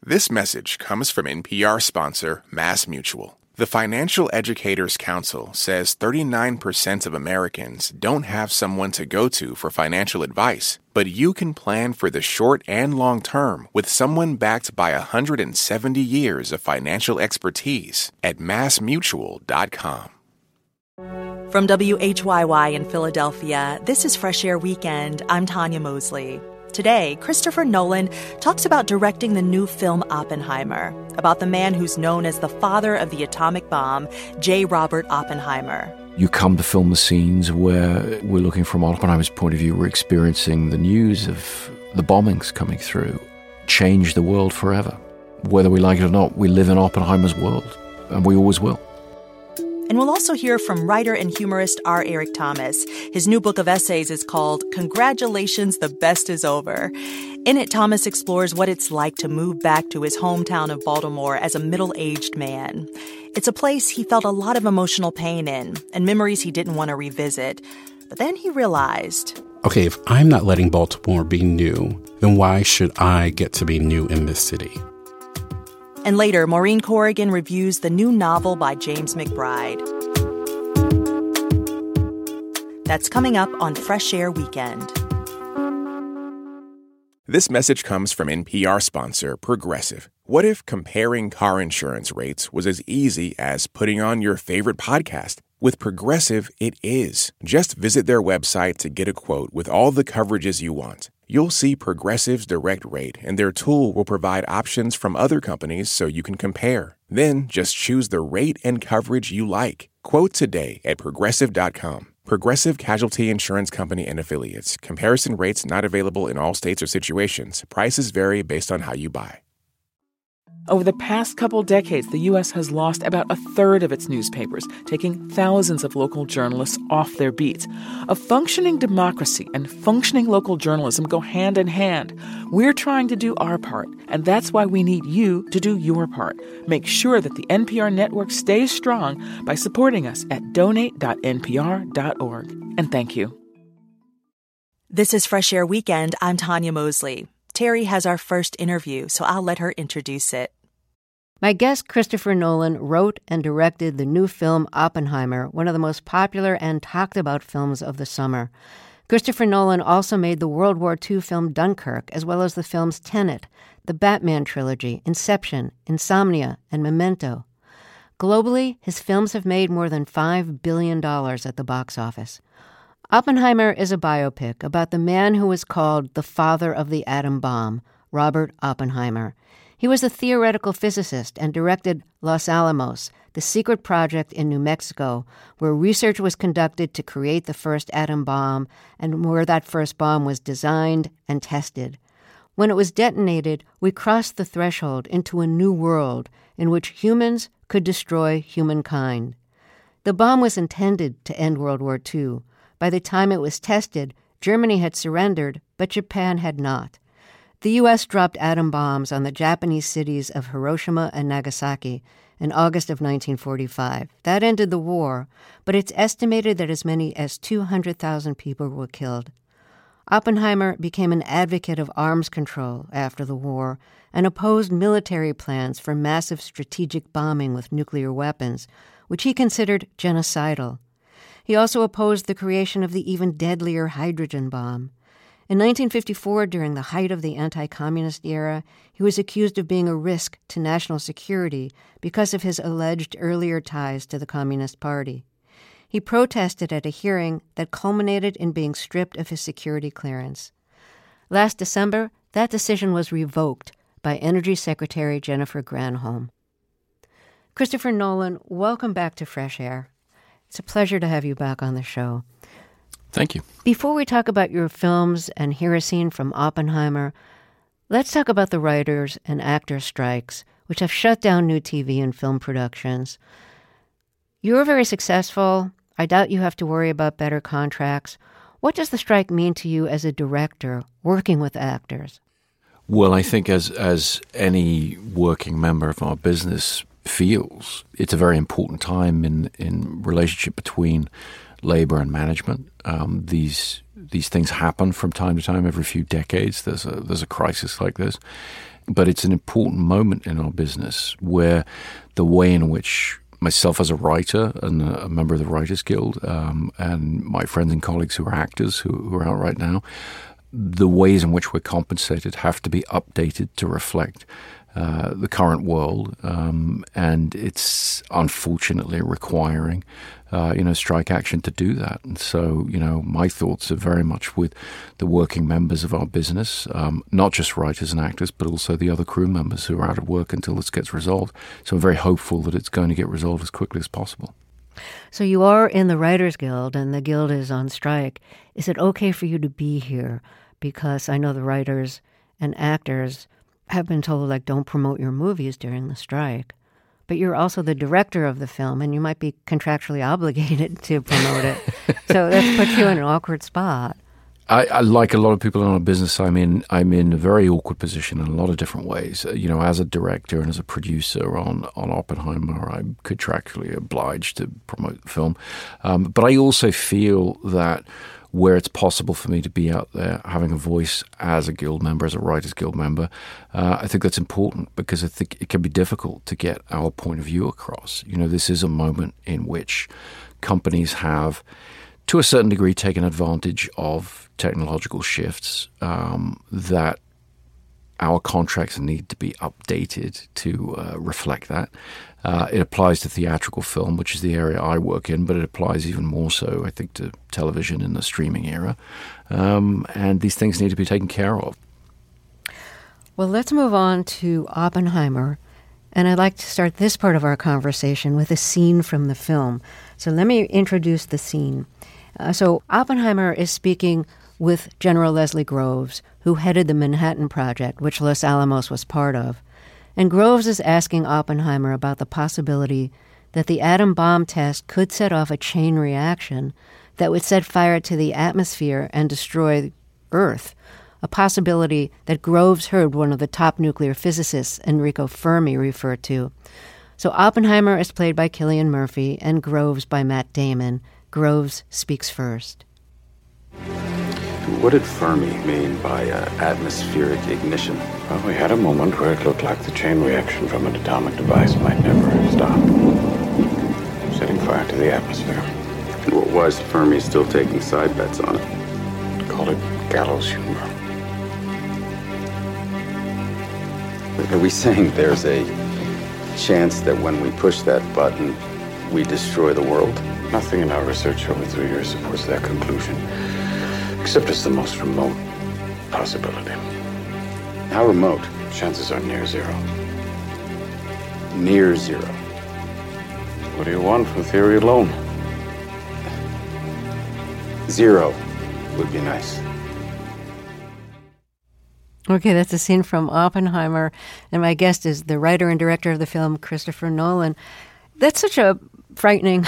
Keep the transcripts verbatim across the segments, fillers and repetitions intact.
This message comes from N P R sponsor MassMutual. The Financial Educators Council says thirty-nine percent of Americans don't have someone to go to for financial advice, but you can plan for the short and long term with someone backed by one hundred seventy years of financial expertise at mass mutual dot com. From W H Y Y in Philadelphia, this is Fresh Air Weekend. I'm Tanya Mosley. Today, Christopher Nolan talks about directing the new film Oppenheimer, about the man who's known as the father of the atomic bomb, J. Robert Oppenheimer. You come to film the scenes where we're looking from Oppenheimer's point of view, we're experiencing the news of the bombings coming through, change the world forever. Whether we like it or not, we live in Oppenheimer's world, and we always will. And we'll also hear from writer and humorist R. Eric Thomas. His new book of essays is called Congratulations, the Best is Over. In it, Thomas explores what it's like to move back to his hometown of Baltimore as a middle-aged man. It's a place he felt a lot of emotional pain in and memories he didn't want to revisit. But then he realized, okay, if I'm not letting Baltimore be new, then why should I get to be new in this city? And later, Maureen Corrigan reviews the new novel by James McBride. That's coming up on Fresh Air Weekend. This message comes from N P R sponsor Progressive. What if comparing car insurance rates was as easy as putting on your favorite podcast? With Progressive, it is. Just visit their website to get a quote with all the coverages you want. You'll see Progressive's direct rate, and their tool will provide options from other companies so you can compare. Then just choose the rate and coverage you like. Quote today at progressive dot com. Progressive Casualty Insurance Company and Affiliates. Comparison rates not available in all states or situations. Prices vary based on how you buy. Over the past couple decades, the U S has lost about a third of its newspapers, taking thousands of local journalists off their beats. A functioning democracy and functioning local journalism go hand in hand. We're trying to do our part, and that's why we need you to do your part. Make sure that the N P R network stays strong by supporting us at donate dot n p r dot org. And thank you. This is Fresh Air Weekend. I'm Tanya Mosley. Terry has our first interview, so I'll let her introduce it. My guest, Christopher Nolan, wrote and directed the new film Oppenheimer, one of the most popular and talked about films of the summer. Christopher Nolan also made the World War Two film Dunkirk, as well as the films Tenet, the Batman trilogy, Inception, Insomnia, and Memento. Globally, his films have made more than five billion dollars at the box office. Oppenheimer is a biopic about the man who was called the father of the atom bomb, Robert Oppenheimer. He was a theoretical physicist and directed Los Alamos, the secret project in New Mexico, where research was conducted to create the first atom bomb and where that first bomb was designed and tested. When it was detonated, we crossed the threshold into a new world in which humans could destroy humankind. The bomb was intended to end World War Two. By the time it was tested, Germany had surrendered, but Japan had not. The U S dropped atom bombs on the Japanese cities of Hiroshima and Nagasaki in August of nineteen forty-five. That ended the war, but it's estimated that as many as two hundred thousand people were killed. Oppenheimer became an advocate of arms control after the war and opposed military plans for massive strategic bombing with nuclear weapons, which he considered genocidal. He also opposed the creation of the even deadlier hydrogen bomb. In nineteen fifty-four, during the height of the anti-communist era, he was accused of being a risk to national security because of his alleged earlier ties to the Communist Party. He protested at a hearing that culminated in being stripped of his security clearance. Last December, that decision was revoked by Energy Secretary Jennifer Granholm. Christopher Nolan, welcome back to Fresh Air. It's a pleasure to have you back on the show. Thank you. Before we talk about your films and hear a scene from Oppenheimer, let's talk about the writers' and actors' strikes, which have shut down new T V and film productions. You're very successful. I doubt you have to worry about better contracts. What does the strike mean to you as a director working with actors? Well, I think as as any working member of our business feels, it's a very important time in, in relationship between labor and management. Um, these these things happen from time to time. Every few decades, there's a there's a crisis like this, but it's an important moment in our business where the way in which myself as a writer and a member of the Writers Guild, um, and my friends and colleagues who are actors who, who are out right now, the ways in which we're compensated have to be updated to reflect uh, the current world, um, and it's unfortunately requiring, uh, you know, strike action to do that. And so, you know, my thoughts are very much with the working members of our business, um, not just writers and actors, but also the other crew members who are out of work until this gets resolved. So I'm very hopeful that it's going to get resolved as quickly as possible. So you are in the Writers Guild, and the Guild is on strike. Is it okay for you to be here? Because I know the writers and actors have been told, like, don't promote your movies during the strike. But you're also the director of the film, and you might be contractually obligated to promote it. So that's put you in an awkward spot. I, I, like a lot of people in our business, I'm in I'm in a very awkward position in a lot of different ways. Uh, you know, as a director and as a producer on, on Oppenheimer, I'm contractually obliged to promote the film. Um, but I also feel that where it's possible for me to be out there having a voice as a guild member, as a Writers Guild member, uh, I think that's important because I think it can be difficult to get our point of view across. You know, this is a moment in which companies have, to a certain degree, taken advantage of technological shifts um, that our contracts need to be updated to uh, reflect that. Uh, it applies to theatrical film, which is the area I work in, but it applies even more so, I think, to television in the streaming era. Um, and these things need to be taken care of. Well, let's move on to Oppenheimer. And I'd like to start this part of our conversation with a scene from the film. So let me introduce the scene. Uh, so Oppenheimer is speaking with General Leslie Groves, who headed the Manhattan Project, which Los Alamos was part of. And Groves is asking Oppenheimer about the possibility that the atom bomb test could set off a chain reaction that would set fire to the atmosphere and destroy Earth, a possibility that Groves heard one of the top nuclear physicists, Enrico Fermi, refer to. So Oppenheimer is played by Cillian Murphy and Groves by Matt Damon. Groves speaks first. What did Fermi mean by uh, atmospheric ignition? Well, we had a moment where it looked like the chain reaction from an atomic device might never stop, setting fire to the atmosphere. And what was Fermi still taking side bets on it? Call it gallows humor. Are we saying there's a chance that when we push that button, we destroy the world? Nothing in our research over three years supports that conclusion, except it's the most remote possibility. How remote? Chances are near zero. Near zero. What do you want from theory alone? Zero would be nice. Okay, that's a scene from Oppenheimer, and my guest is the writer and director of the film, Christopher Nolan. That's such a frightening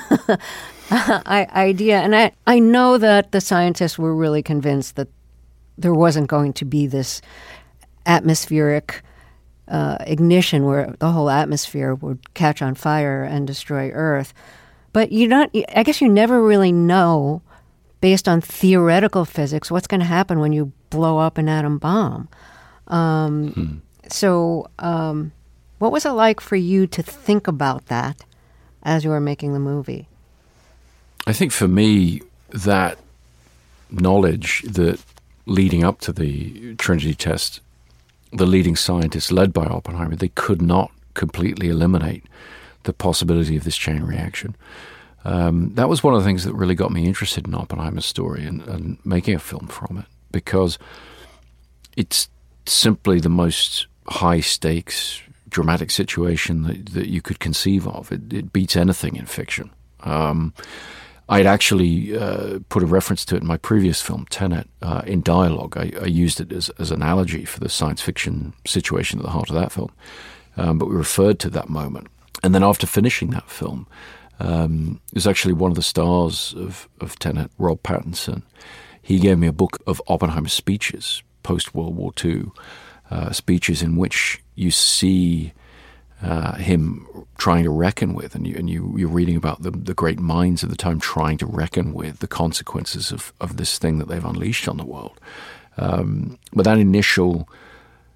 idea, and I, I know that the scientists were really convinced that there wasn't going to be this atmospheric uh, ignition where the whole atmosphere would catch on fire and destroy Earth. But you don't, I guess you never really know, based on theoretical physics, what's going to happen when you blow up an atom bomb. Um, hmm. So um, what was it like for you to think about that as you were making the movie? I think for me, that knowledge that leading up to the Trinity test, the leading scientists led by Oppenheimer, they could not completely eliminate the possibility of this chain reaction. Um, that was one of the things that really got me interested in Oppenheimer's story and, and making a film from it, because it's simply the most high-stakes, dramatic situation that, that you could conceive of. It, it beats anything in fiction. Um, I'd actually uh, put a reference to it in my previous film, Tenet, uh, in dialogue. I, I used it as, as an analogy for the science fiction situation at the heart of that film. Um, but we referred to that moment. And then after finishing that film, um, it was actually one of the stars of, of Tenet, Rob Pattinson. He gave me a book of Oppenheimer's speeches, post-World War Two, uh, speeches in which you see uh, him trying to reckon with, and, you, and you, you're reading about the, the great minds of the time trying to reckon with the consequences of, of this thing that they've unleashed on the world. Um, but that initial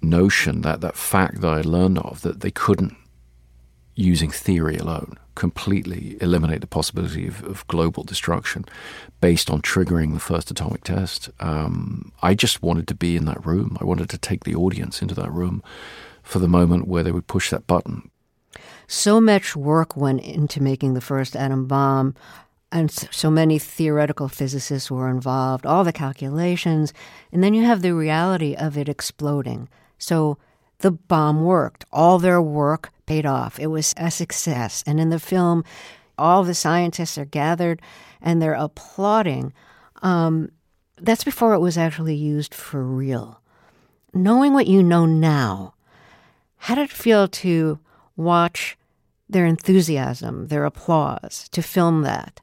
notion, that, that fact that I learned of, that they couldn't, using theory alone, completely eliminate the possibility of, of global destruction based on triggering the first atomic test. Um, I just wanted to be in that room. I wanted to take the audience into that room for the moment where they would push that button. So much work went into making the first atom bomb, and so many theoretical physicists were involved, all the calculations, and then you have the reality of it exploding. So the bomb worked. All their work paid off. It was a success. And in the film, all the scientists are gathered and they're applauding. Um, that's before it was actually used for real. Knowing what you know now, how did it feel to watch their enthusiasm, their applause, to film that?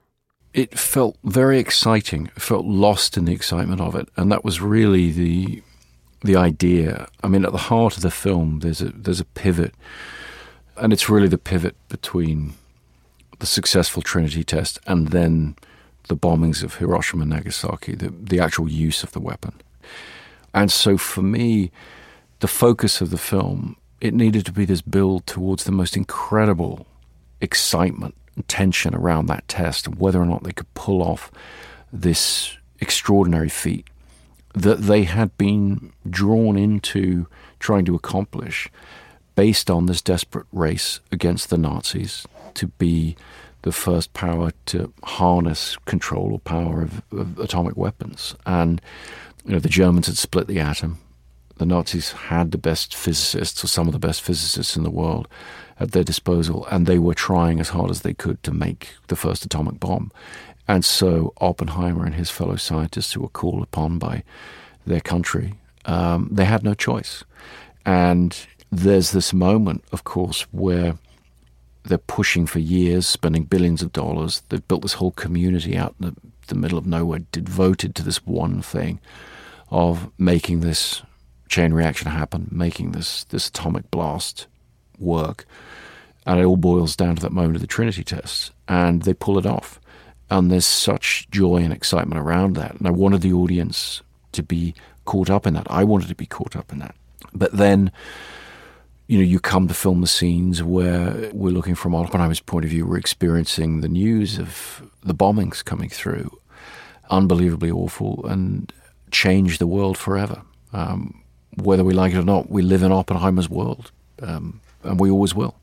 It felt very exciting. It felt lost in the excitement of it. And that was really the the idea. I mean, at the heart of the film, there's a there's a pivot. And it's really the pivot between the successful Trinity test and then the bombings of Hiroshima and Nagasaki, the, the actual use of the weapon. And so for me, the focus of the film, it needed to be this build towards the most incredible excitement and tension around that test, and whether or not they could pull off this extraordinary feat that they had been drawn into trying to accomplish based on this desperate race against the Nazis to be the first power to harness control or power of, of atomic weapons. And you know, the Germans had split the atom. The Nazis had the best physicists, or some of the best physicists in the world, at their disposal, and they were trying as hard as they could to make the first atomic bomb. And so Oppenheimer and his fellow scientists, who were called upon by their country, um, they had no choice. And there's this moment, of course, where they're pushing for years, spending billions of dollars. They've built this whole community out in the, the middle of nowhere, devoted to this one thing of making this chain reaction happen, making this, this atomic blast work. And it all boils down to that moment of the Trinity test. And they pull it off. And there's such joy and excitement around that. And I wanted the audience to be caught up in that. I wanted to be caught up in that. But then, you know, you come to film the scenes where we're looking from Oppenheimer's point of view, we're experiencing the news of the bombings coming through. Unbelievably awful and change the world forever. Um, whether we like it or not, we live in Oppenheimer's world. Um, and we always will.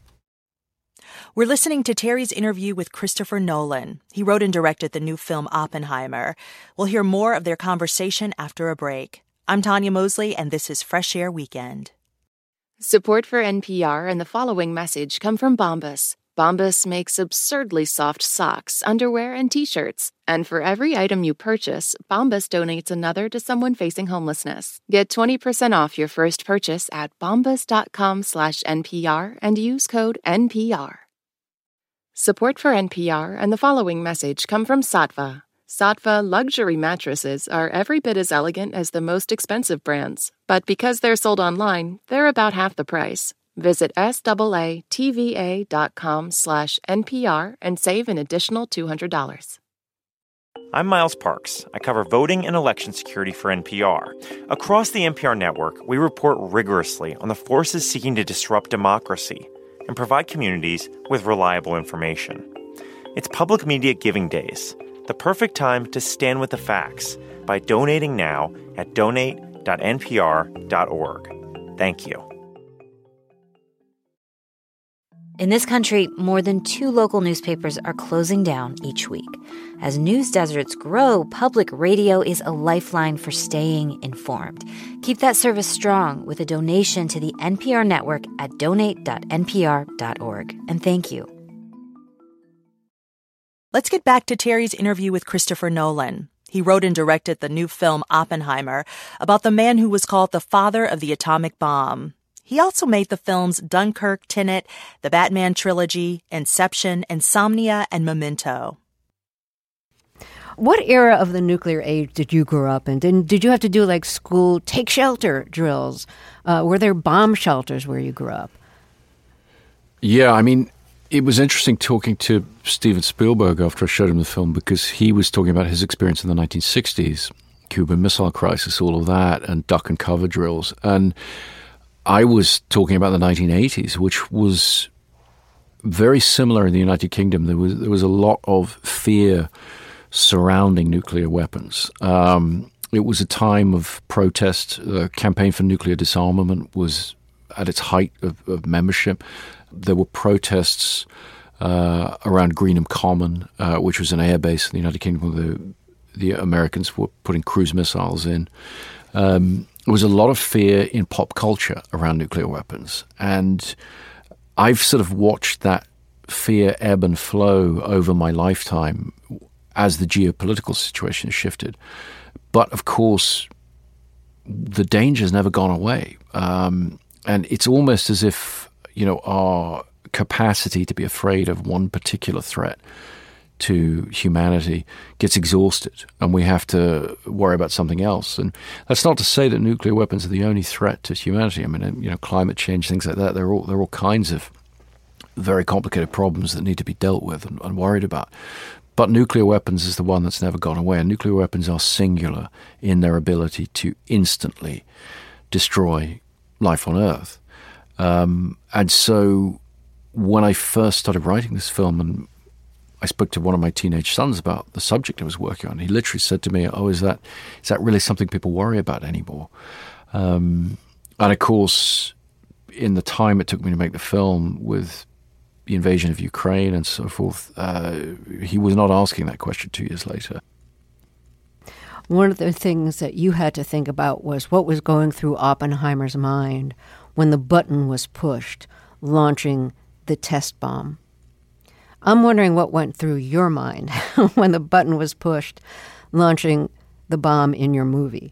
We're listening to Terry's interview with Christopher Nolan. He wrote and directed the new film Oppenheimer. We'll hear more of their conversation after a break. I'm Tanya Mosley, and this is Fresh Air Weekend. Support for N P R and the following message come from Bombas. Bombas makes absurdly soft socks, underwear, and T-shirts. And for every item you purchase, Bombas donates another to someone facing homelessness. Get twenty percent off your first purchase at bombas.com slash NPR and use code N P R. Support for N P R and the following message come from Saatva. Saatva luxury mattresses are every bit as elegant as the most expensive brands, but because they're sold online, they're about half the price. Visit S-A-A-T-V-A.com slash NPR and save an additional two hundred dollars. I'm Miles Parks. I cover voting and election security for N P R. Across the N P R network, we report rigorously on the forces seeking to disrupt democracy and provide communities with reliable information. It's Public Media Giving Days, the perfect time to stand with the facts by donating now at donate dot N P R dot org. Thank you. In this country, more than two local newspapers are closing down each week. As news deserts grow, public radio is a lifeline for staying informed. Keep that service strong with a donation to the N P R network at donate dot N P R dot org. And thank you. Let's get back to Terry's interview with Christopher Nolan. He wrote and directed the new film Oppenheimer about the man who was called the father of the atomic bomb. He also made the films Dunkirk, Tenet, the Batman trilogy, Inception, Insomnia, and Memento. What era of the nuclear age did you grow up in? Did, did you have to do like school take shelter drills? Uh, were there bomb shelters where you grew up? Yeah, I mean, it was interesting talking to Steven Spielberg after I showed him the film, because he was talking about his experience in the nineteen sixties Cuban Missile Crisis, all of that, and duck and cover drills. And I was talking about the nineteen eighties, which was very similar in the United Kingdom. There was there was a lot of fear surrounding nuclear weapons. Um, it was a time of protest. The campaign for nuclear disarmament was at its height of, of membership. There were protests uh, around Greenham Common, uh, which was an air base in the United Kingdom where the, the Americans were putting cruise missiles in. Um, there was a lot of fear in pop culture around nuclear weapons. And I've sort of watched that fear ebb and flow over my lifetime as the geopolitical situation shifted. But of course, the danger's never gone away. Um, and it's almost as if, you know, our capacity to be afraid of one particular threat to humanity gets exhausted and we have to worry about something else. And that's not to say that nuclear weapons are the only threat to humanity. I mean, you know, climate change, things like that, there are all, there are all kinds of very complicated problems that need to be dealt with and, and worried about. But nuclear weapons is the one that's never gone away. And nuclear weapons are singular in their ability to instantly destroy life on Earth. Um, and so when I first started writing this film, and I spoke to one of my teenage sons about the subject I was working on, he literally said to me, oh, is that is that really something people worry about anymore? Um, and of course, in the time it took me to make the film with the invasion of Ukraine and so forth, uh, he was not asking that question two years later. One of the things that you had to think about was what was going through Oppenheimer's mind when the button was pushed, launching the test bomb. I'm wondering what went through your mind when the button was pushed, launching the bomb in your movie.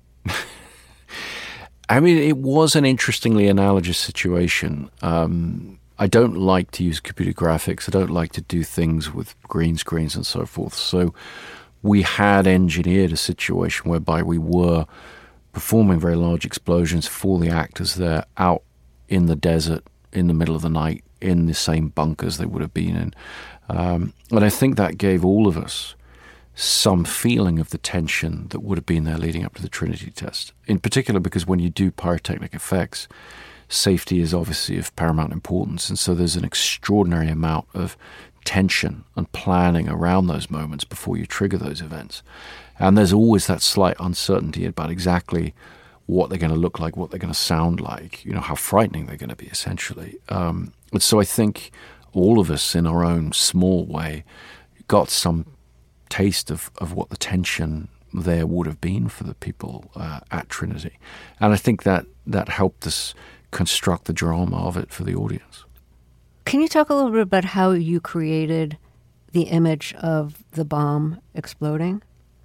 I mean, it was an interestingly analogous situation. Um, I don't like to use computer graphics. I don't like to do things with green screens and so forth. So we had engineered a situation whereby we were performing very large explosions for the actors there out in the desert in the middle of the night in the same bunkers they would have been in. Um, and I think that gave all of us some feeling of the tension that would have been there leading up to the Trinity test. In particular because when you do pyrotechnic effects, safety is obviously of paramount importance. And so there's an extraordinary amount of tension and planning around those moments before you trigger those events. And there's always that slight uncertainty about exactly what they're going to look like, what they're going to sound like, you know, how frightening they're going to be, essentially. Um, and so I think all of us, in our own small way, got some taste of, of what the tension there would have been for the people uh, at Trinity. And I think that that helped us construct the drama of it for the audience. Can you talk a little bit about how you created the image of the bomb exploding?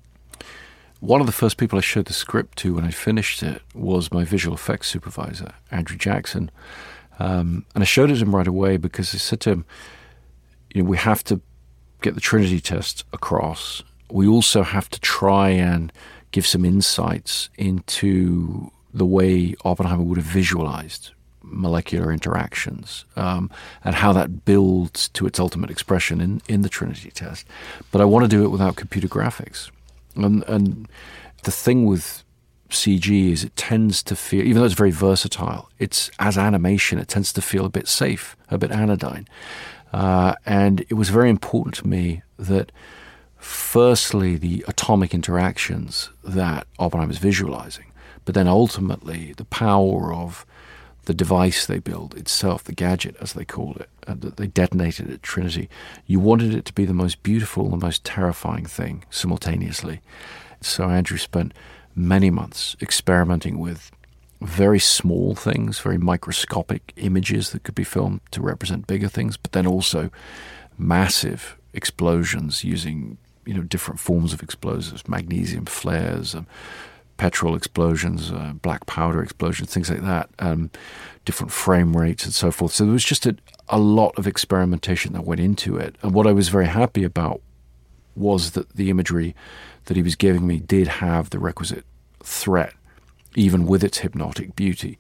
One of the first people I showed the script to when I finished it was my visual effects supervisor, Andrew Jackson. Um, and I showed it to him right away because I said to him, you know, we have to get the Trinity test across. We also have to try and give some insights into the way Oppenheimer would have visualized molecular interactions um, and how that builds to its ultimate expression in, in the Trinity test. But I want to do it without computer graphics. And, and the thing with C G is it tends to feel, even though it's very versatile, it's as animation, it tends to feel a bit safe, a bit anodyne. Uh, and it was very important to me that, firstly, the atomic interactions that Oppenheimer is visualizing, but then ultimately the power of the device they build itself, the gadget, as they called it, uh, that they detonated at Trinity. You wanted it to be the most beautiful, the most terrifying thing simultaneously. So Andrew spent many months experimenting with very small things, very microscopic images that could be filmed to represent bigger things, but then also massive explosions using, you know, different forms of explosives, magnesium flares, um, petrol explosions, uh, black powder explosions, things like that, um, different frame rates and so forth. So there was just a, a lot of experimentation that went into it. And what I was very happy about was that the imagery that he was giving me did have the requisite threat, even with its hypnotic beauty.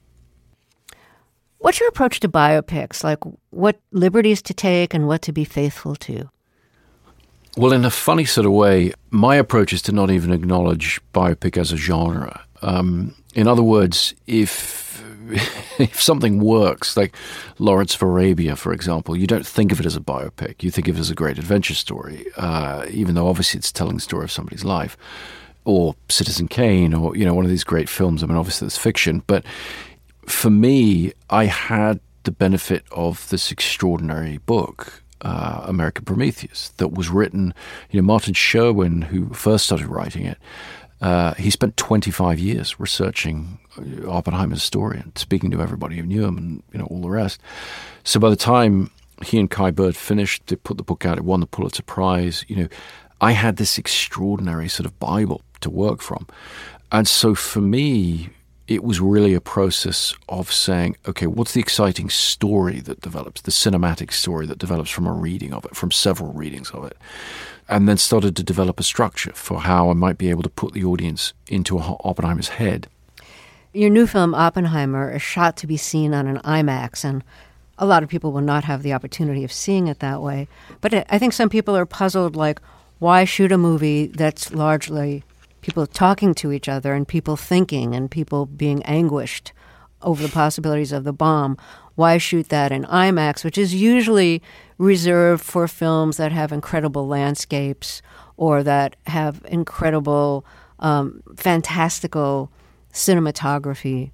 What's your approach to biopics? Like, what liberties to take and what to be faithful to? Well, in a funny sort of way, my approach is to not even acknowledge biopic as a genre. Um, in other words, if if something works, like Lawrence of Arabia, for example, you don't think of it as a biopic. You think of it as a great adventure story, uh, even though obviously it's telling the story of somebody's life. Or Citizen Kane, or, you know, one of these great films. I mean, obviously it's fiction. But for me, I had the benefit of this extraordinary book, uh, American Prometheus, that was written, you know, Martin Sherwin, who first started writing it, Uh, he spent twenty-five years researching Oppenheimer's story and speaking to everybody who knew him and, you know, all the rest. So by the time he and Kai Bird finished, they put the book out, it won the Pulitzer Prize, you know, I had this extraordinary sort of Bible to work from. And so for me, it was really a process of saying, okay, what's the exciting story that develops, the cinematic story that develops from a reading of it, from several readings of it? And then started to develop a structure for how I might be able to put the audience into Oppenheimer's head. Your new film, Oppenheimer, is shot to be seen on an IMAX, and a lot of people will not have the opportunity of seeing it that way. But I think some people are puzzled, like, why shoot a movie that's largely people talking to each other and people thinking and people being anguished over the possibilities of the bomb? Why shoot that in IMAX, which is usually reserved for films that have incredible landscapes or that have incredible, um, fantastical cinematography?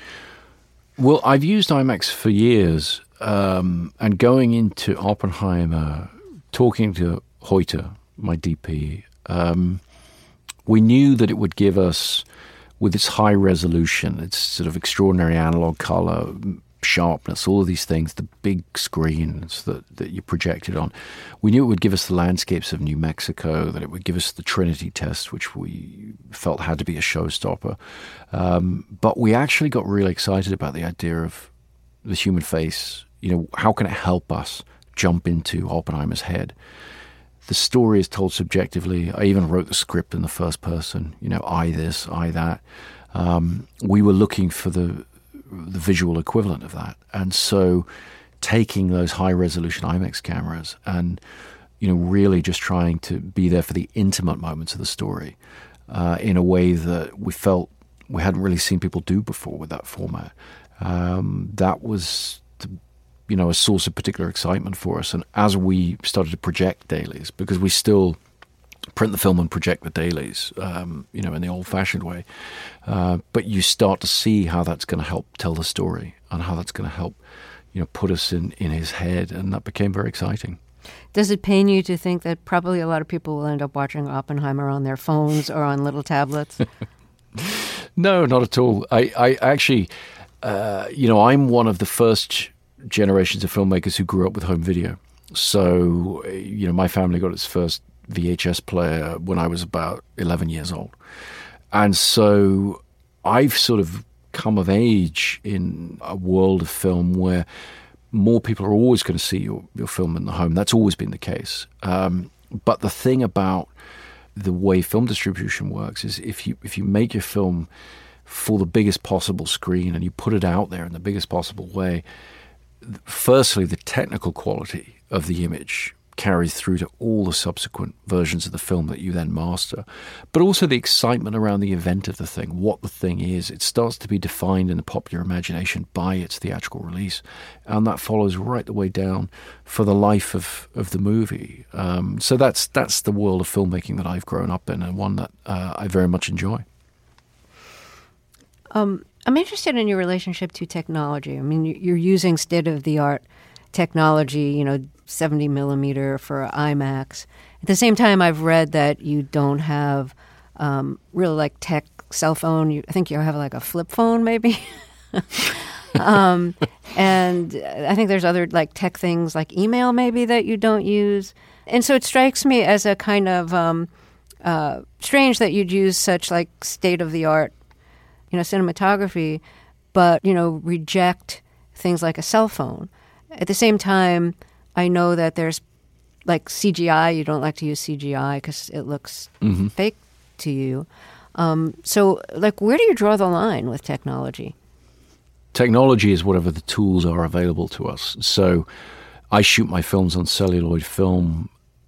Well, I've used IMAX for years, um, and going into Oppenheimer, talking to Hoyte, my D P, um, we knew that it would give us, with its high resolution, its sort of extraordinary analog color, sharpness, all of these things, the big screens that, that you projected on, we knew it would give us the landscapes of New Mexico, that it would give us the Trinity test, which we felt had to be a showstopper. Um, but we actually got really excited about the idea of the human face. You know, how can it help us jump into Oppenheimer's head? The story is told subjectively. I even wrote the script in the first person, you know, I this, I that. Um, we were looking for the the visual equivalent of that. And so taking those high-resolution IMAX cameras and, you know, really just trying to be there for the intimate moments of the story uh, in a way that we felt we hadn't really seen people do before with that format. Um, that was, the, you know, a source of particular excitement for us. And as we started to project dailies, because we still print the film and project the dailies, um, you know, in the old-fashioned way. Uh, but you start to see how that's going to help tell the story and how that's going to help, you know, put us in, in his head. And that became very exciting. Does it pain you to think that probably a lot of people will end up watching Oppenheimer on their phones or on little tablets? No, not at all. I, I actually, uh, you know, I'm one of the first generations of filmmakers who grew up with home video. So, you know, my family got its first V H S player when I was about eleven years old. And so I've sort of come of age in a world of film where more people are always going to see your, your film in the home. That's always been the case. Um, but the thing about the way film distribution works is if you if you make your film for the biggest possible screen and you put it out there in the biggest possible way, firstly, the technical quality of the image carries through to all the subsequent versions of the film that you then master. But also the excitement around the event of the thing, what the thing is. It starts to be defined in the popular imagination by its theatrical release. And that follows right the way down for the life of, of the movie. Um, so that's that's the world of filmmaking that I've grown up in, and one that uh, I very much enjoy. Um, I'm interested in your relationship to technology. I mean, you're using state-of-the-art technology, you know, seventy millimeter for IMAX. At the same time, I've read that you don't have um, really like tech cell phone. You, I think you have like a flip phone, maybe. um, and I think there's other like tech things like email, maybe, that you don't use. And so it strikes me as a kind of um, uh, strange that you'd use such like state of the art, you know, cinematography, but you know, reject things like a cell phone. At the same time, I know that there's like C G I. You don't like to use C G I because it looks mm-hmm. fake to you. Um, so, like, where do you draw the line with technology? Technology is whatever the tools are available to us. So I shoot my films on celluloid film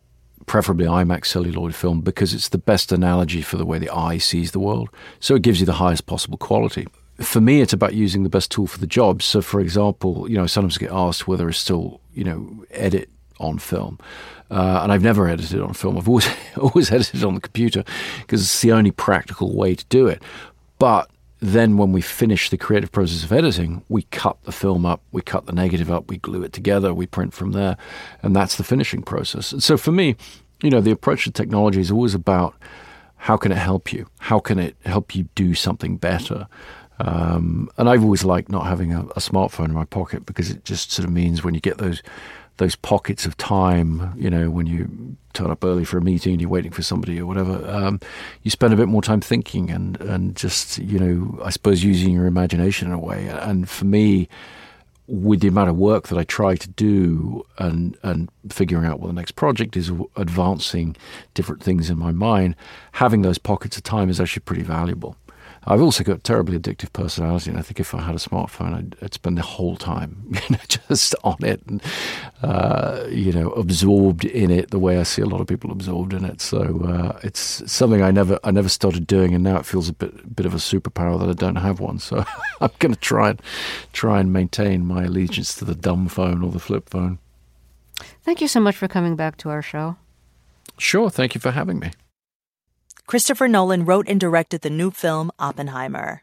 preferably IMAX celluloid film, because it's the best analogy for the way the eye sees the world. So it gives you the highest possible quality. For me, it's about using the best tool for the job. So, for example, you know, sometimes I get asked whether I still, you know, edit on film. Uh, and I've never edited on film. I've always always edited on the computer because it's the only practical way to do it. But then when we finish the creative process of editing, we cut the film up, we cut the negative up, we glue it together, we print from there, and that's the finishing process. And so for me, you know, the approach to technology is always about how can it help you? How can it help you do something better? Um, and I've always liked not having a, a smartphone in my pocket, because it just sort of means when you get those those pockets of time, you know, when you turn up early for a meeting and you're waiting for somebody or whatever, um, you spend a bit more time thinking and, and just, you know, I suppose using your imagination in a way. And for me, with the amount of work that I try to do and, and figuring out what the next project is, advancing different things in my mind, having those pockets of time is actually pretty valuable. I've also got a terribly addictive personality, and I think if I had a smartphone, I'd, I'd spend the whole time, you know, just on it and, uh, you know, absorbed in it the way I see a lot of people absorbed in it. So uh, it's something I never I never started doing, and now it feels a bit bit of a superpower that I don't have one. So I'm going to try and try and maintain my allegiance to the dumb phone or the flip phone. Thank you so much for coming back to our show. Sure, thank you for having me. Christopher Nolan wrote and directed the new film Oppenheimer.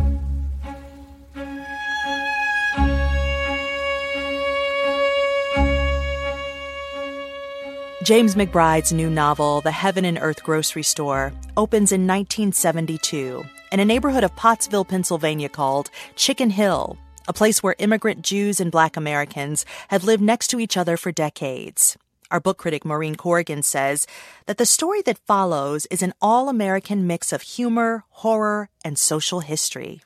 James McBride's new novel, The Heaven and Earth Grocery Store, opens in nineteen seventy-two in a neighborhood of Pottsville, Pennsylvania called Chicken Hill, a place where immigrant Jews and Black Americans have lived next to each other for decades. Our book critic Maureen Corrigan says that the story that follows is an all-American mix of humor, horror, and social history.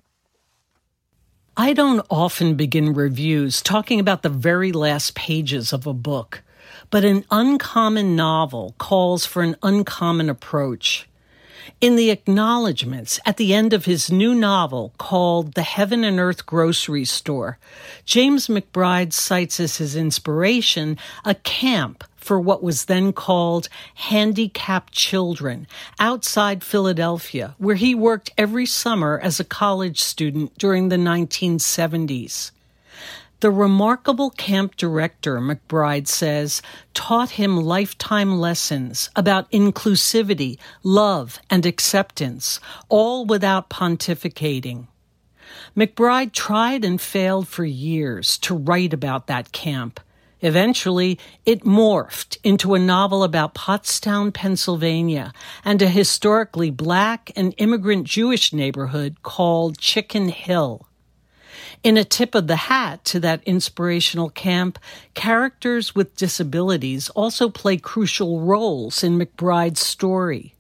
I don't often begin reviews talking about the very last pages of a book, but an uncommon novel calls for an uncommon approach. In the acknowledgments at the end of his new novel called The Heaven and Earth Grocery Store, James McBride cites as his inspiration a camp for what was then called handicapped children outside Philadelphia, where he worked every summer as a college student during the nineteen seventies. The remarkable camp director, McBride says, taught him lifetime lessons about inclusivity, love, and acceptance, all without pontificating. McBride tried and failed for years to write about that camp. Eventually, it morphed into a novel about Pottstown, Pennsylvania, and a historically Black and immigrant Jewish neighborhood called Chicken Hill. In a tip of the hat to that inspirational camp, characters with disabilities also play crucial roles in McBride's story.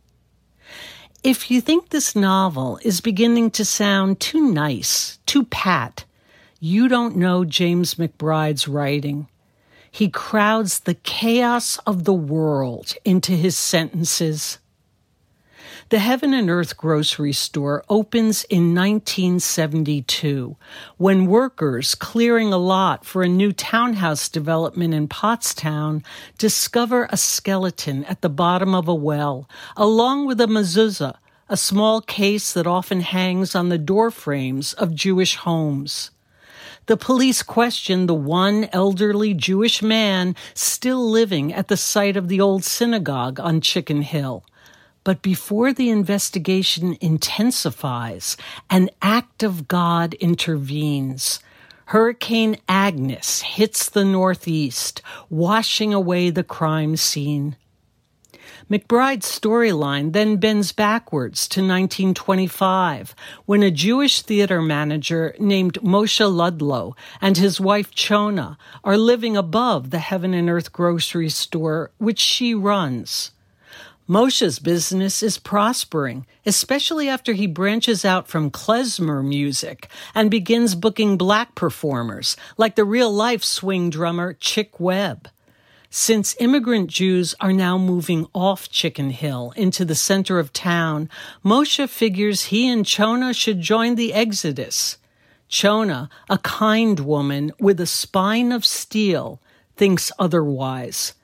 If you think this novel is beginning to sound too nice, too pat, you don't know James McBride's writing. He crowds the chaos of the world into his sentences. The Heaven and Earth Grocery Store opens in nineteen seventy-two, when workers clearing a lot for a new townhouse development in Pottstown discover a skeleton at the bottom of a well, along with a mezuzah, a small case that often hangs on the door frames of Jewish homes. The police question the one elderly Jewish man still living at the site of the old synagogue on Chicken Hill. But before the investigation intensifies, an act of God intervenes. Hurricane Agnes hits the Northeast, washing away the crime scene. McBride's storyline then bends backwards to nineteen twenty-five, when a Jewish theater manager named Moshe Ludlow and his wife Chona are living above the Heaven and Earth Grocery Store, which she runs. Moshe's business is prospering, especially after he branches out from klezmer music and begins booking Black performers, like the real-life swing drummer Chick Webb. Since immigrant Jews are now moving off Chicken Hill into the center of town, Moshe figures he and Chona should join the exodus. Chona, a kind woman with a spine of steel, thinks otherwise.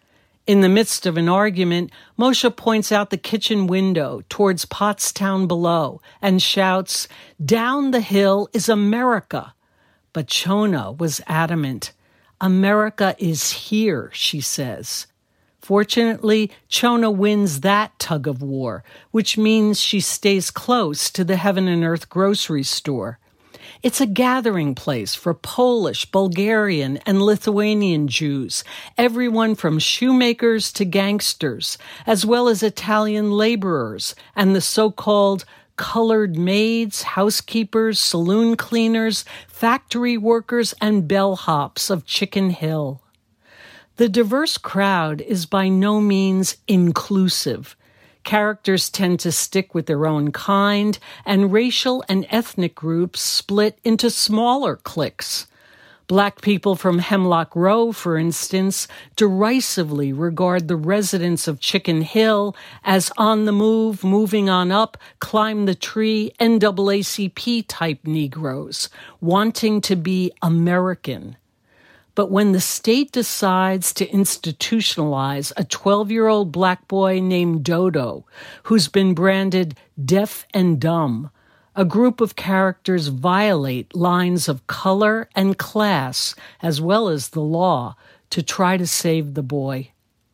In the midst of an argument, Moshe points out the kitchen window towards Pottstown below and shouts, "Down the hill is America." But Chona was adamant. "America is here," she says. Fortunately, Chona wins that tug of war, which means she stays close to the Heaven and Earth grocery store. It's a gathering place for Polish, Bulgarian, and Lithuanian Jews, everyone from shoemakers to gangsters, as well as Italian laborers and the so-called colored maids, housekeepers, saloon cleaners, factory workers, and bellhops of Chicken Hill. The diverse crowd is by no means inclusive. Characters tend to stick with their own kind, and racial and ethnic groups split into smaller cliques. Black people from Hemlock Row, for instance, derisively regard the residents of Chicken Hill as on the move, moving on up, climb the tree, N double A C P-type Negroes, wanting to be American. But when the state decides to institutionalize a twelve-year-old black boy named Dodo, who's been branded deaf and dumb, a group of characters violate lines of color and class, as well as the law, to try to save the boy.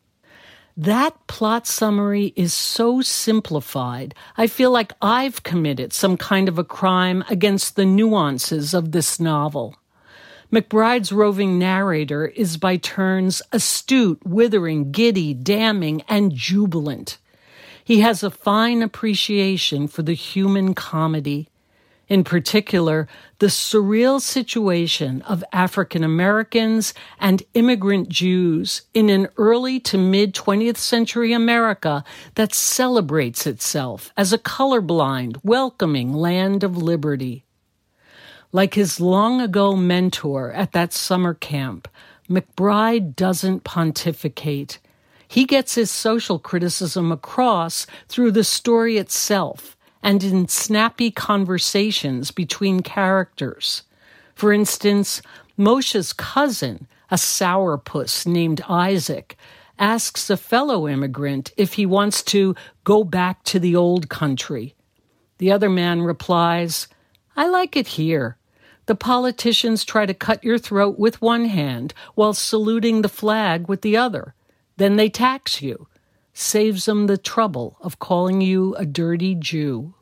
That plot summary is so simplified, I feel like I've committed some kind of a crime against the nuances of this novel. McBride's roving narrator is by turns astute, withering, giddy, damning, and jubilant. He has a fine appreciation for the human comedy. In particular, the surreal situation of African Americans and immigrant Jews in an early to mid-twentieth century America that celebrates itself as a colorblind, welcoming land of liberty. Like his long-ago mentor at that summer camp, McBride doesn't pontificate. He gets his social criticism across through the story itself and in snappy conversations between characters. For instance, Moshe's cousin, a sourpuss named Isaac, asks a fellow immigrant if he wants to go back to the old country. The other man replies, "I like it here. The politicians try to cut your throat with one hand while saluting the flag with the other. Then they tax you. Saves them the trouble of calling you a dirty Jew."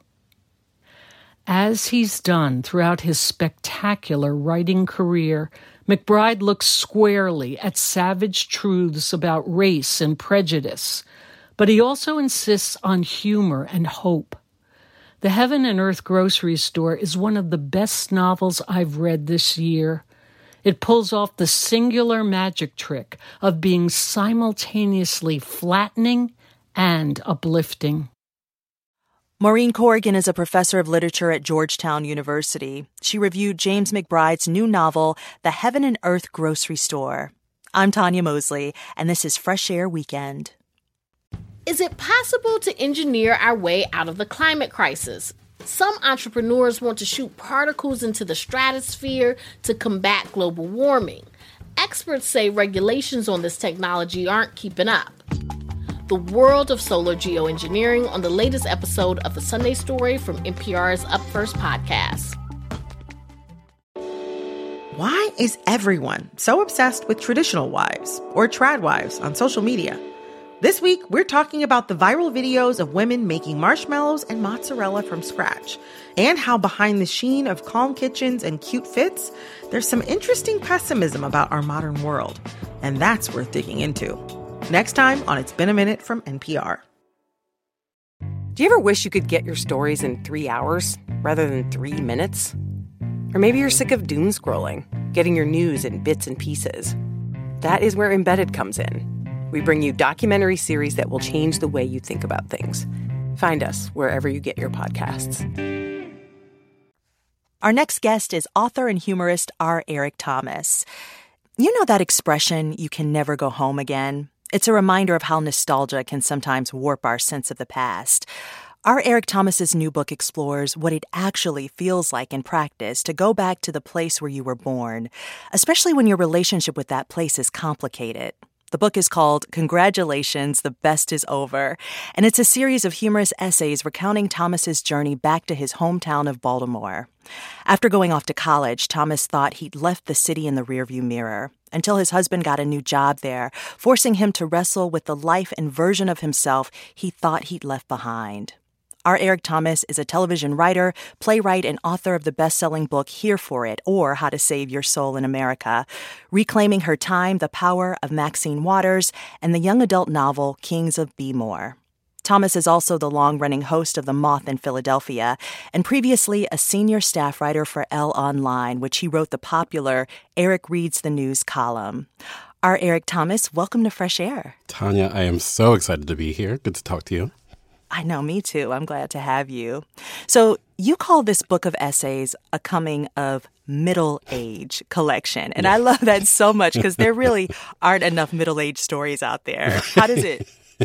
As he's done throughout his spectacular writing career, McBride looks squarely at savage truths about race and prejudice, but he also insists on humor and hope. The Heaven and Earth grocery store is one of the best novels I've read this year. It pulls off the singular magic trick of being simultaneously flattening and uplifting. Maureen Corrigan is a professor of literature at Georgetown University. She reviewed James McBride's new novel, The Heaven and Earth Grocery Store. I'm Tanya Mosley, and this is Fresh Air Weekend. Is it possible to engineer our way out of the climate crisis? Some entrepreneurs want to shoot particles into the stratosphere to combat global warming. Experts say regulations on this technology aren't keeping up. The world of solar geoengineering on the latest episode of The Sunday Story from N P R's Up First podcast. Why is everyone so obsessed with traditional wives or trad wives on social media? This week, we're talking about the viral videos of women making marshmallows and mozzarella from scratch, and how behind the sheen of calm kitchens and cute fits, there's some interesting pessimism about our modern world. And that's worth digging into. Next time on It's Been a Minute from N P R. Do you ever wish you could get your stories in three hours rather than three minutes? Or maybe you're sick of doom scrolling, getting your news in bits and pieces. That is where Embedded comes in. We bring you documentary series that will change the way you think about things. Find us wherever you get your podcasts. Our next guest is author and humorist R. Eric Thomas. You know that expression, "you can never go home again"? It's a reminder of how nostalgia can sometimes warp our sense of the past. R. Eric Thomas's new book explores what it actually feels like in practice to go back to the place where you were born, especially when your relationship with that place is complicated. The book is called Congratulations, the Best is Over, and it's a series of humorous essays recounting Thomas's journey back to his hometown of Baltimore. After going off to college, Thomas thought he'd left the city in the rearview mirror until his husband got a new job there, forcing him to wrestle with the life and version of himself he thought he'd left behind. R. Eric Thomas is a television writer, playwright, and author of the best-selling book Here for It, or How to Save Your Soul in America, Reclaiming Her Time, The Power of Maxine Waters, and the young adult novel Kings of Be More. Thomas is also the long-running host of The Moth in Philadelphia, and previously a senior staff writer for Elle Online, which he wrote the popular Eric Reads the News column. R. Eric Thomas, welcome to Fresh Air. Tanya, I am so excited to be here. Good to talk to you. I know, me too. I'm glad to have you. So you call this book of essays a coming of middle age collection. And yeah. I love that so much because there really aren't enough middle-aged stories out there. How does it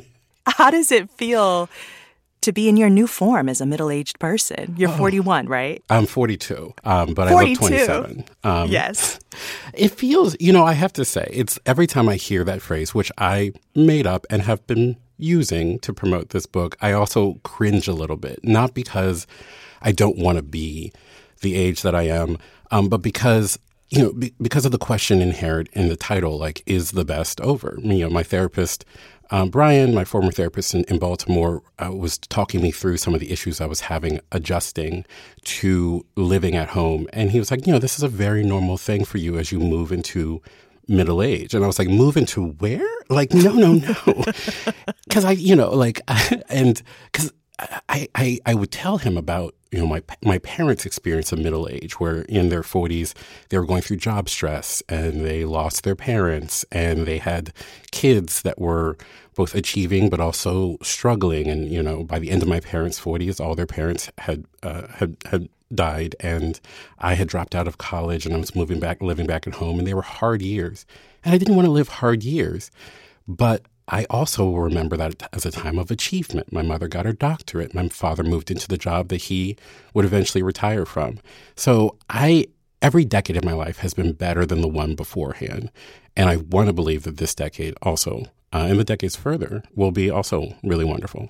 how does it feel to be in your new form as a middle-aged person? You're oh, forty-one, right? I'm forty-two, um, but forty-two. I look twenty-seven. Um, yes. It feels, you know, I have to say, it's every time I hear that phrase, which I made up and have been using to promote this book, I also cringe a little bit, not because I don't want to be the age that I am, um, but because, you know, be, because of the question inherent in the title, like, is the best over? You know, my therapist, um, Brian, my former therapist in, in Baltimore, uh, was talking me through some of the issues I was having adjusting to living at home. And he was like, you know, this is a very normal thing for you as you move into middle age. And I was like, move into where? Like, no, no, no. Because I, you know, like, and because I, I, I would tell him about, you know, my my parents' experience of middle age, where in their forties, they were going through job stress and they lost their parents and they had kids that were both achieving but also struggling. And, you know, by the end of my parents' forties, all their parents had uh, had had died, and I had dropped out of college and I was moving back, living back at home, and they were hard years. And I didn't want to live hard years, but I also remember that as a time of achievement. My mother got her doctorate. My father moved into the job that he would eventually retire from. So I, every decade of my life has been better than the one beforehand. And I want to believe that this decade also, uh, and the decades further, will be also really wonderful.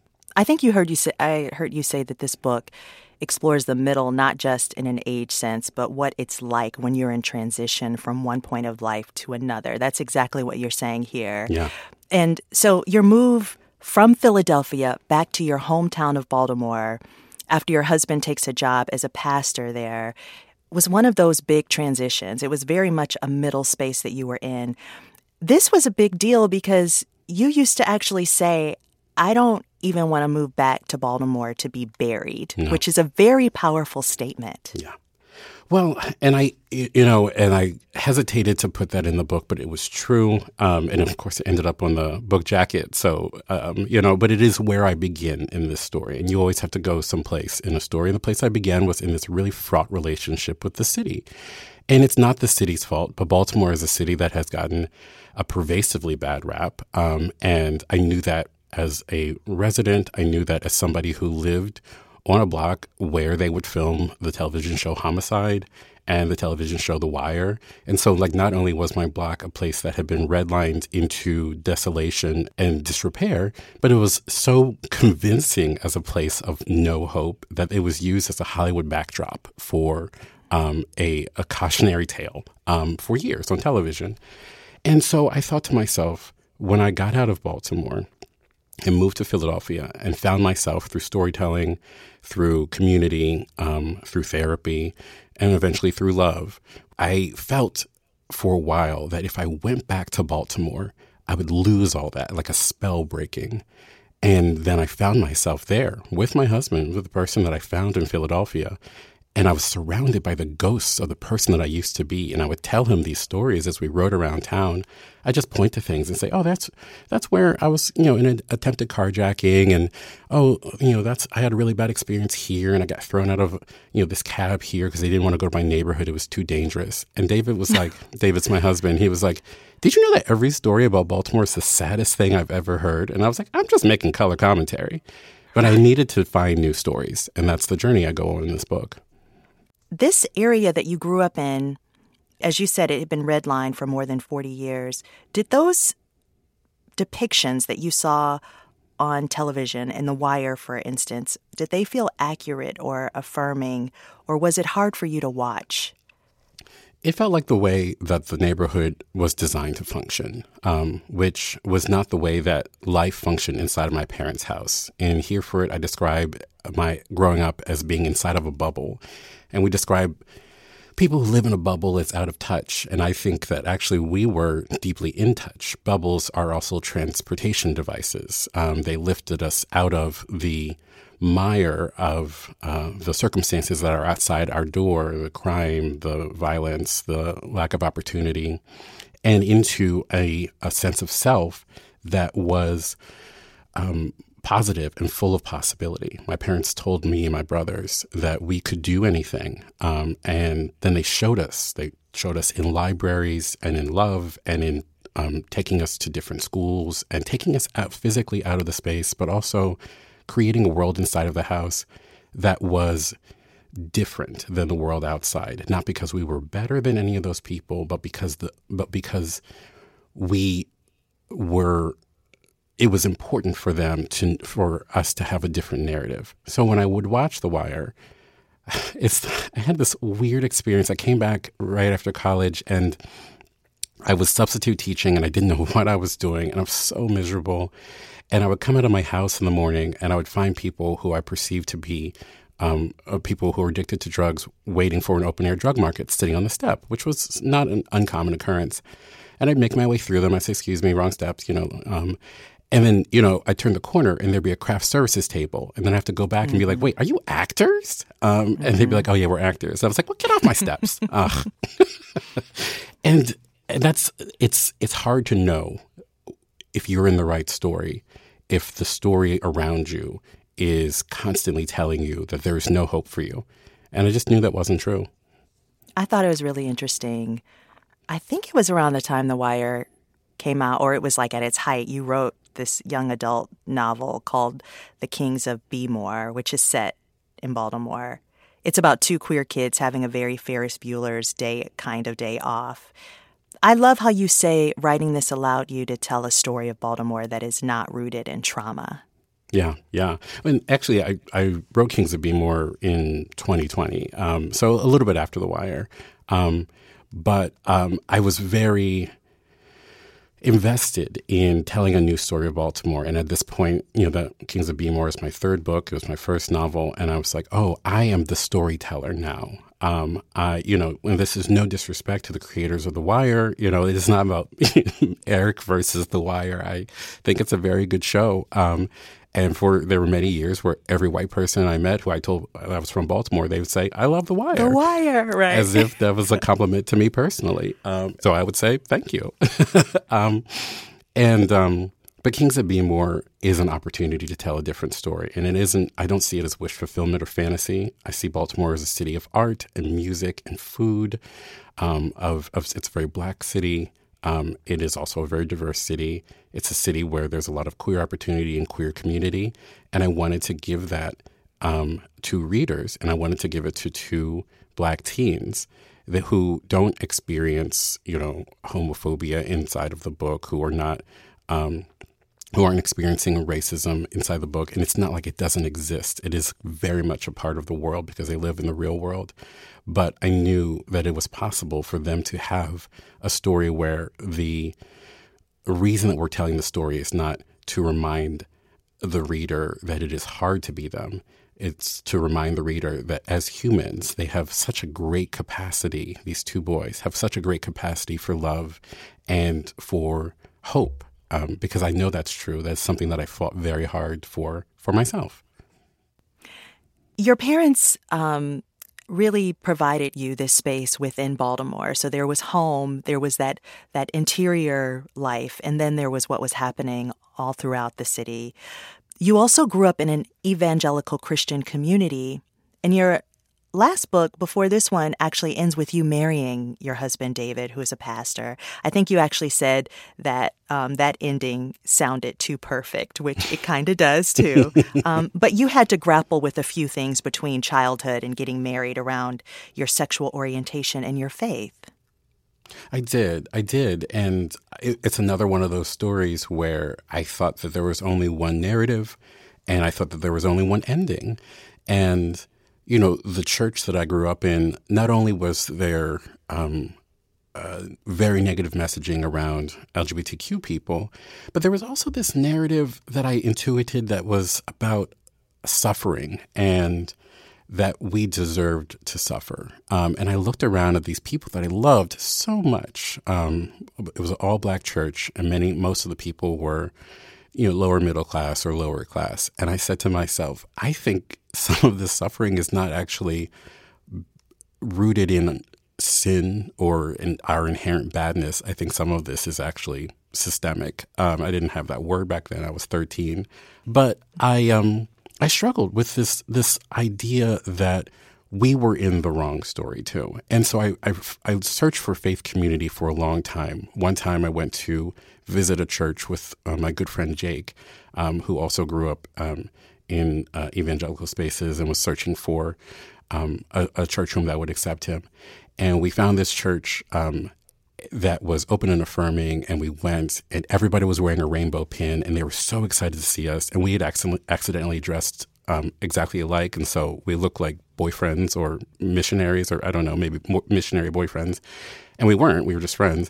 I think you heard you say, I heard you say that this book explores the middle, not just in an age sense, but what it's like when you're in transition from one point of life to another. That's exactly what you're saying here. Yeah. And so your move from Philadelphia back to your hometown of Baltimore after your husband takes a job as a pastor there was one of those big transitions. It was very much a middle space that you were in. This was a big deal because you used to actually say, I don't even want to move back to Baltimore to be buried, no. which is a very powerful statement. Yeah. Well, and I, you know, and I hesitated to put that in the book, but it was true. Um, and of course, it ended up on the book jacket. So, um, you know, but it is where I begin in this story. And you always have to go someplace in a story. And the place I began was in this really fraught relationship with the city. And it's not the city's fault, but Baltimore is a city that has gotten a pervasively bad rap. Um, and I knew that as a resident. I knew that as somebody who lived on a block where they would film the television show Homicide and the television show The Wire. And so, like, not only was my block a place that had been redlined into desolation and disrepair, but it was so convincing as a place of no hope that it was used as a Hollywood backdrop for um, a, a cautionary tale um, for years on television. And so I thought to myself, when I got out of Baltimore and moved to Philadelphia and found myself through storytelling, through community, um, through therapy, and eventually through love, I felt for a while that if I went back to Baltimore, I would lose all that, like a spell breaking. And then I found myself there with my husband, with the person that I found in Philadelphia. And I was surrounded by the ghosts of the person that I used to be. And I would tell him these stories as we rode around town. I just point to things and say, oh, that's that's where I was, you know, in an attempted carjacking. And, oh, you know, that's I had a really bad experience here. And I got thrown out of, you know, this cab here because they didn't want to go to my neighborhood. It was too dangerous. And David was like, David's my husband. He was like, did you know that every story about Baltimore is the saddest thing I've ever heard? And I was like, I'm just making color commentary. But I needed to find new stories. And that's the journey I go on in this book. This area that you grew up in, as you said, it had been redlined for more than forty years. Did those depictions that you saw on television, in The Wire, for instance, did they feel accurate or affirming, or was it hard for you to watch? It felt like the way that the neighborhood was designed to function, um, which was not the way that life functioned inside of my parents' house. And here for it, I describe my growing up as being inside of a bubble. And we describe people who live in a bubble as out of touch. And I think that actually we were deeply in touch. Bubbles are also transportation devices. Um, they lifted us out of the mire of uh, the circumstances that are outside our door, the crime, the violence, the lack of opportunity, and into a, a sense of self that was um, positive and full of possibility. My parents told me and my brothers that we could do anything. Um, and then they showed us. They showed us in libraries and in love and in um, taking us to different schools and taking us out physically out of the space, but also creating a world inside of the house that was different than the world outside. Not because we were better than any of those people, but because the but because we were. It was important for them to for us to have a different narrative. So when I would watch The Wire, it's I had this weird experience. I came back right after college and I was substitute teaching and I didn't know what I was doing and I was so miserable. And I would come out of my house in the morning and I would find people who I perceived to be um, uh, people who were addicted to drugs waiting for an open-air drug market sitting on the step, which was not an uncommon occurrence. And I'd make my way through them. I'd say, excuse me, wrong steps, you know. Um, and then, you know, I'd turn the corner and there'd be a craft services table. And then I have to go back mm-hmm. and be like, wait, are you actors? Um, mm-hmm. And they'd be like, oh, yeah, we're actors. And I was like, well, get off my steps. Ugh. and, and that's, it's, it's hard to know if you're in the right story, if the story around you is constantly telling you that there is no hope for you. And I just knew that wasn't true. I thought it was really interesting. I think it was around the time The Wire came out, or it was like at its height. You wrote this young adult novel called The Kings of B-More, which is set in Baltimore. It's about two queer kids having a very Ferris Bueller's Day kind of day off. I love how you say writing this allowed you to tell a story of Baltimore that is not rooted in trauma. Yeah, yeah. I mean, actually, I, I wrote Kings of B-More in twenty twenty, um, so a little bit after The Wire. Um, but um, I was very invested in telling a new story of Baltimore. And at this point, you know, the Kings of B-More is my third book. It was my first novel. And I was like, oh, I am the storyteller now. Um, I, you know, and this is no disrespect to the creators of The Wire. You know, it is not about Eric versus The Wire. I think it's a very good show. Um, and for there were many years where every white person I met who I told I was from Baltimore, they would say, I love The Wire. The Wire, right. As if that was a compliment to me personally. Um, so I would say, thank you. um, and um, but Kings of B-More is an opportunity to tell a different story. And it isn't, I don't see it as wish fulfillment or fantasy. I see Baltimore as a city of art and music and food. Um, of, of It's a very Black city. Um, it is also a very diverse city. It's a city where there's a lot of queer opportunity and queer community. And I wanted to give that um, to readers, and I wanted to give it to two Black teens that who don't experience, you know, homophobia inside of the book, who are not um, who aren't experiencing racism inside the book. And it's not like it doesn't exist. It is very much a part of the world because they live in the real world. But I knew that it was possible for them to have a story where the reason that we're telling the story is not to remind the reader that it is hard to be them. It's to remind the reader that as humans, they have such a great capacity, these two boys have such a great capacity for love and for hope. Um, because I know that's true. That's something that I fought very hard for for myself. Your parents um, really provided you this space within Baltimore. So there was home, there was that that interior life, and then there was what was happening all throughout the city. You also grew up in an evangelical Christian community, and your last book, before this one, actually ends with you marrying your husband, David, who is a pastor. I think you actually said that um, that ending sounded too perfect, which it kind of does, too. um, but you had to grapple with a few things between childhood and getting married around your sexual orientation and your faith. I did. I did. And it, it's another one of those stories where I thought that there was only one narrative and I thought that there was only one ending. And, you know, the church that I grew up in, not only was there um, uh, very negative messaging around L G B T Q people, but there was also this narrative that I intuited that was about suffering and that we deserved to suffer. Um, and I looked around at these people that I loved so much. Um, it was an all-black church, and many, most of the people were, you know, lower middle class or lower class. And I said to myself, I think some of this suffering is not actually rooted in sin or in our inherent badness. I think some of this is actually systemic. Um, I didn't have that word back then. I was thirteen. But I... um. I struggled with this this idea that we were in the wrong story too. And so I, I, I searched for faith community for a long time. One time I went to visit a church with uh, my good friend Jake, um, who also grew up um, in uh, evangelical spaces and was searching for um, a, a church home that would accept him. And we found this church um, that was open and affirming, and we went, and everybody was wearing a rainbow pin, and they were so excited to see us. And we had accident- accidentally dressed um, exactly alike, and so we looked like boyfriends or missionaries, or I don't know, maybe more missionary boyfriends. And we weren't. We were just friends.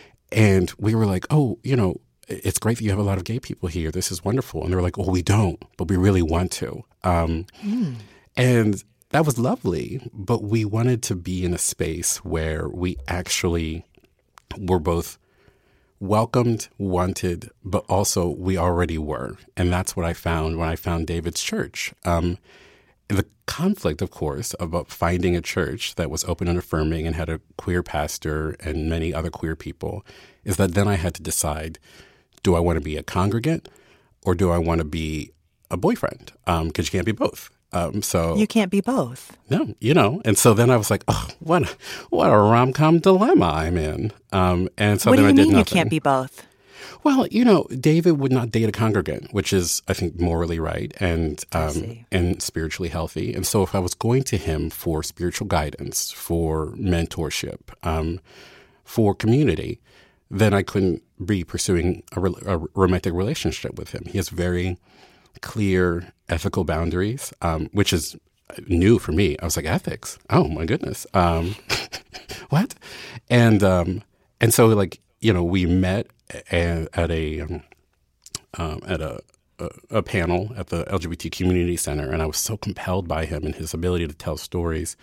And we were like, oh, you know, it's great that you have a lot of gay people here. This is wonderful. And they were like, oh, we don't, but we really want to. Um, mm. And that was lovely, but we wanted to be in a space where we actually were both welcomed, wanted, but also we already were. And that's what I found when I found David's church. Um, the conflict, of course, about finding a church that was open and affirming and had a queer pastor and many other queer people is that then I had to decide, do I want to be a congregant or do I want to be a boyfriend? Um, because you can't be both. Um, so you can't be both. No, you know. And so then I was like, oh, what a, what a rom-com dilemma I'm in. Um, and so what then do you I did mean nothing. You can't be both? Well, you know, David would not date a congregant, which is, I think, morally right and um, and spiritually healthy. And so if I was going to him for spiritual guidance, for mentorship, um, for community, then I couldn't be pursuing a, re- a romantic relationship with him. He has very clear ethical boundaries, um, which is new for me. I was like, ethics? Oh, my goodness. Um, what? And um, and so, like, you know, we met at, at a um, um, at a, a a panel at the L G B T Community Center, and I was so compelled by him and his ability to tell stories.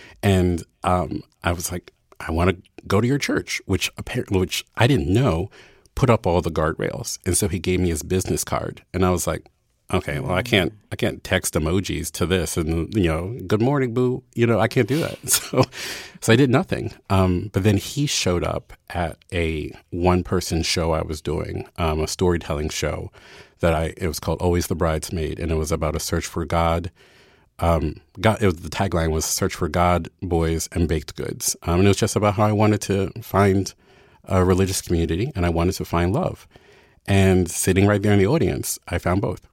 And um, I was like, I want to go to your church, which apparently, which I didn't know, put up all the guardrails. And so he gave me his business card, and I was like, okay, well, I can't, I can't text emojis to this and, you know, good morning, boo. You know, I can't do that. So, so I did nothing. Um, but then he showed up at a one-person show I was doing, um, a storytelling show that I, it was called Always the Bridesmaid, and it was about a search for God. Um, God, it was, the tagline was Search for God, Boys, and Baked Goods. Um, and it was just about how I wanted to find a religious community and I wanted to find love. And sitting right there in the audience, I found both.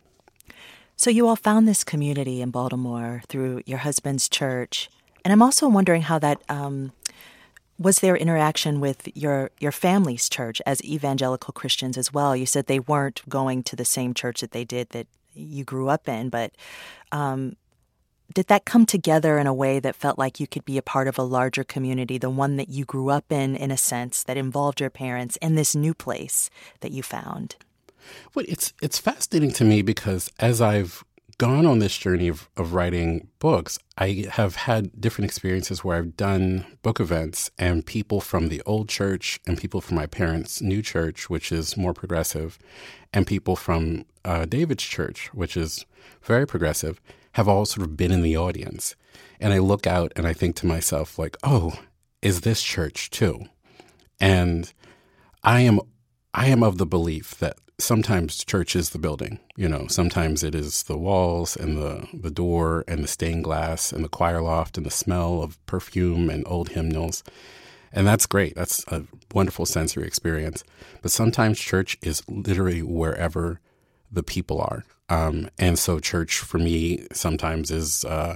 So you all found this community in Baltimore through your husband's church. And I'm also wondering how that um, was their interaction with your, your family's church as evangelical Christians as well. You said they weren't going to the same church that they did that you grew up in, but um, did that come together in a way that felt like you could be a part of a larger community, the one that you grew up in, in a sense, that involved your parents, and this new place that you found? Well, it's it's fascinating to me because as I've gone on this journey of, of writing books, I have had different experiences where I've done book events and people from the old church and people from my parents' new church, which is more progressive, and people from uh, David's church, which is very progressive, have all sort of been in the audience. And I look out and I think to myself, like, oh, is this church too? And I am I am of the belief that sometimes church is the building. You know, sometimes it is the walls and the, the door and the stained glass and the choir loft and the smell of perfume and old hymnals. And that's great. That's a wonderful sensory experience. But sometimes church is literally wherever the people are. Um, and so church for me sometimes is uh,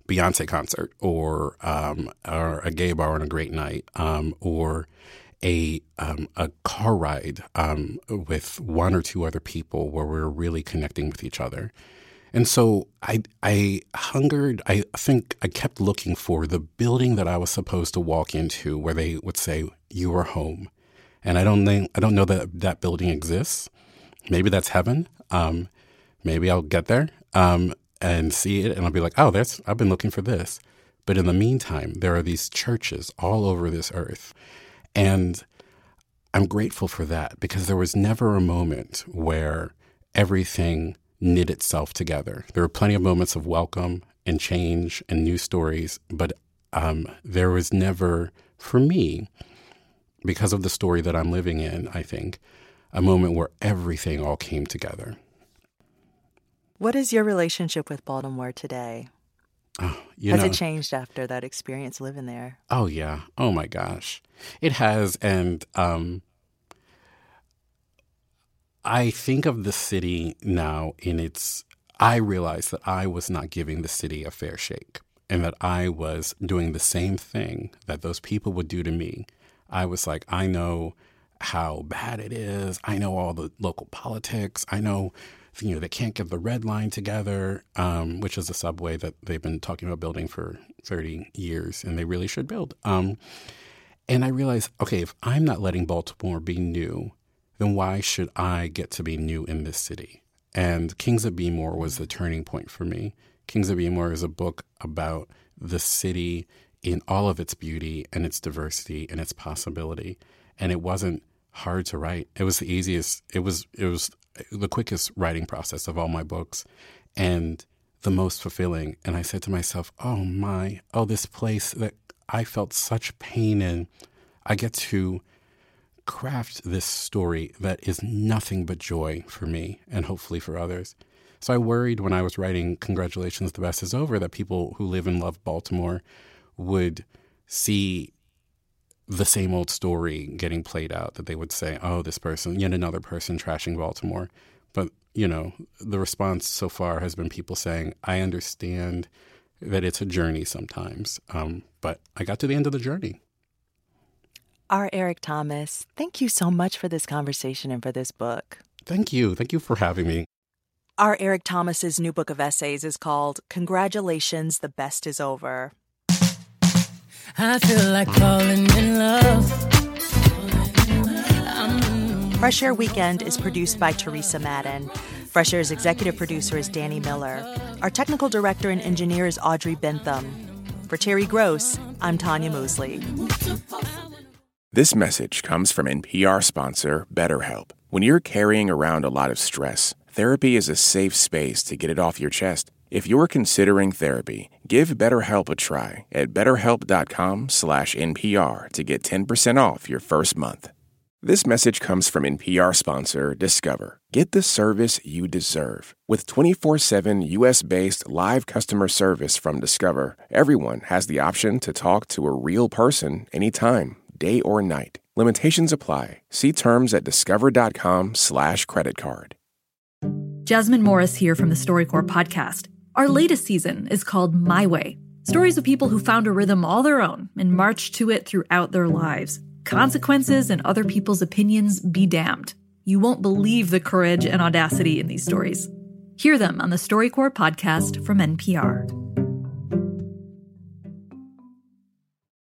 Beyonce concert or um, or a gay bar on a great night um, or a um, a car ride um, with one or two other people where we're really connecting with each other. And so I I hungered, I think I kept looking for the building that I was supposed to walk into where they would say, you are home. And I don't think, I don't know that that building exists. Maybe that's heaven. Um, maybe I'll get there um, and see it and I'll be like, oh, that's, I've been looking for this. But in the meantime, there are these churches all over this earth. And I'm grateful for that because there was never a moment where everything knit itself together. There were plenty of moments of welcome and change and new stories, but um, there was never, for me, because of the story that I'm living in, I think, a moment where everything all came together. What is your relationship with Baltimore today? Oh, you has know, it changed after that experience living there? Oh, yeah. Oh, my gosh. It has. And um, I think of the city now in its, I realized that I was not giving the city a fair shake and that I was doing the same thing that those people would do to me. I was like, I know how bad it is. I know all the local politics. I know, you know, they can't get the red line together, um, which is a subway that they've been talking about building for thirty years, and they really should build. Um, and I realized, okay, if I'm not letting Baltimore be new, then why should I get to be new in this city? And Kings of Bmore was the turning point for me. Kings of Bmore is a book about the city in all of its beauty and its diversity and its possibility. And it wasn't hard to write. It was the easiest. It was it was the quickest writing process of all my books and the most fulfilling. And I said to myself, oh my, oh, this place that I felt such pain in, I get to craft this story that is nothing but joy for me and hopefully for others. So I worried when I was writing Congratulations, the Best is Over, that people who live and love Baltimore would see the same old story getting played out, that they would say, oh, this person, yet another person trashing Baltimore. But, you know, the response so far has been people saying, I understand that it's a journey sometimes, um, but I got to the end of the journey. R. Eric Thomas, thank you so much for this conversation and for this book. Thank you. Thank you for having me. R. Eric Thomas's new book of essays is called Congratulations, the Best is Over. I feel like falling in love. Fresh Air Weekend is produced by Teresa Madden. Fresh Air's executive producer is Danny Miller. Our technical director and engineer is Audrey Bentham. For Terry Gross, I'm Tanya Mosley. This message comes from N P R sponsor BetterHelp. When you're carrying around a lot of stress, therapy is a safe space to get it off your chest. If you're considering therapy, give BetterHelp a try at betterhelp.com slash NPR to get ten percent off your first month. This message comes from N P R sponsor Discover. Get the service you deserve. With twenty-four seven U S-based live customer service from Discover, everyone has the option to talk to a real person anytime, day or night. Limitations apply. See terms at discover.com slash credit card. Jasmine Morris here from the StoryCorps podcast. Our latest season is called My Way. Stories of people who found a rhythm all their own and marched to it throughout their lives. Consequences and other people's opinions be damned. You won't believe the courage and audacity in these stories. Hear them on the StoryCorps podcast from N P R.